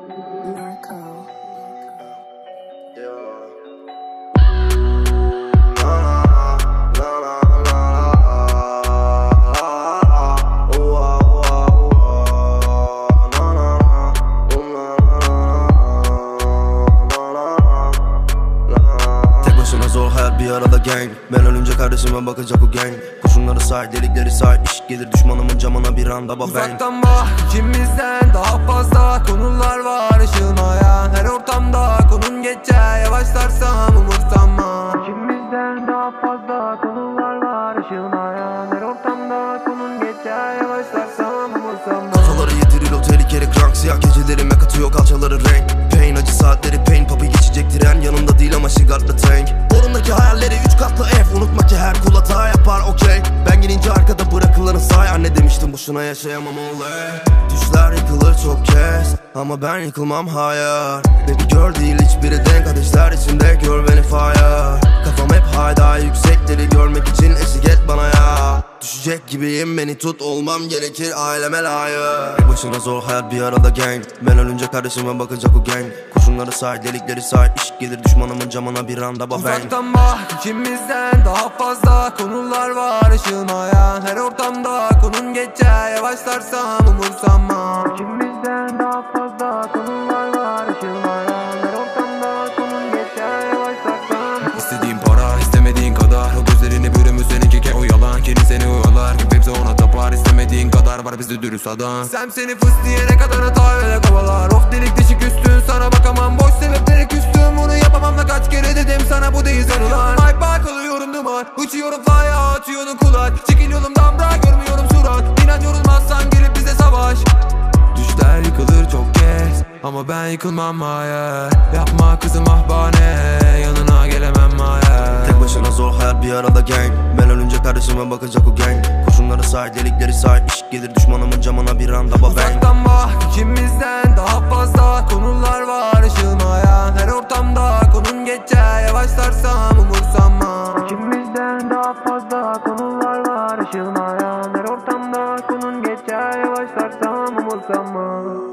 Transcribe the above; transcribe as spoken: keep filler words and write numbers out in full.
Narco. Zor hayat bir arada gang. Ben ölünce kardeşime bakacak o gang. Kurşunları say, delikleri say, iş gelir düşmanımın camına bir anda bak bang. Uzaktan bak, ikimizden daha fazla konular var ışılmayan. Her ortamda konun geçer, yavaşlarsam umursamam. İkimizden daha fazla konular var ışılmayan. Her ortamda konun geçer, yavaşlarsam umursamam. Kafaları yedirir o tehlikeli krank. Siyah gecelerime katıyor kalçaları renk. Pain acı saatleri pain, papi geçecek tren. Yanımda değil ama şigartlı tank. Borundaki hayalleri üç katlı ev. Unutma ki her kul hata yapar okey. Ben gelince arkada bırakılanı say. Anne demiştim boşuna yaşayamam oley. Düşler yıkılır çok kez ama ben yıkılmam hayır. Baby girl değil hiçbiri denk. Ateşler içinde gör beni fire. Kafam hep hayda, yüksekleri görmek için eşlik et bana ya. Düşecek gibiyim, beni tut, olmam gerekir aileme layık. Tek başına zor hayat bir arada gang. Ben ölünce kardeşime bakacak o gang. Kurşunları say, delikleri say, iş gelir düşmanımın camına bir anda bak bang. Uzaktan bak, ikimizden daha fazla konular var ışılmayan. Her ortamda konun geçer, yavaşlarsam umursamam. İkimizden daha fazla konular var ışılmayan. Her ortamda konun geçer, yavaşlarsam. İstediğin para, istemediğin kadar. O gözlerini bürümü seninki ke o yalan. Kendi seni oyalar, hepsi ona tapar. İstemediğin kadar var bizde dürüst adam. Sen seni fıs diyene kadar hata öyle kovalar. Of delik deşik üstün, sana bakamam. Boş sebepleri küstüm, bunu yapamam da kaç kere dedim sana bu değil sarılan. Ay bak alıyorum duman, uçuyorum fly'a atıyordun kulak. Çekil yolumdan bırak görmüyorum surat. İnan yorulmazsan gelip bize savaş. Düşler yıkılır çok kez ama ben yıkılmam hayır. Yapma kızım ah bahane, yanına gelemem hayır. Tek başına zor hayat bir arada gang. Ben ölünce kardeşime bakacak o gang. Kurşunları say, delikleri say, iş gelir düşmanımın camına bir anda bak bang. Uzaktan bak, ikimizden daha fazla konular var ışılmayan. Her ortamda konun geçer, yavaşlarsam umursamam. İkimizden daha fazla konular var ışılmayan. Her ortamda konun geçer, yavaşlarsam umursamam.